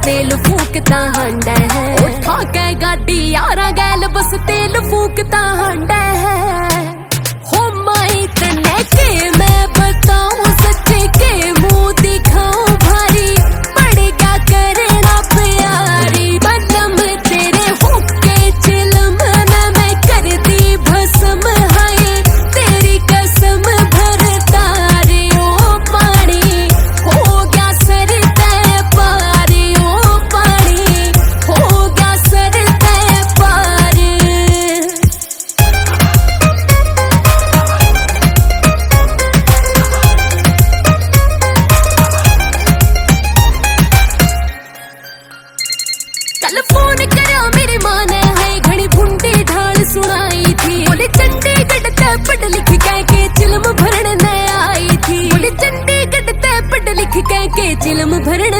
तेल फूकता हंडा है। उठा के गाड़ी यारा गैल बस तेल फूकता हंडा है। हो माई तने के मैं बताऊं सच्चे के मुंह दिखाऊं भारी पड़ेगा करना प्यारी। बदम तेरे हुक्के चिलम न मैं कर दी भस्म हाय तेरी कसम भरता रे ओ पानी हो गया सर तय पारी। ओ पानी हो गया सर तय पारी। कल फोन करा मेरी माँ ने है घड़ी भुंडी ढाल सुनाई थी। बोले चंडीगढ़ ते पढ़ लिख के चिलम भरण न आई थी। बोले चंडीगढ़ ते पढ़ लिख के चिलम भरण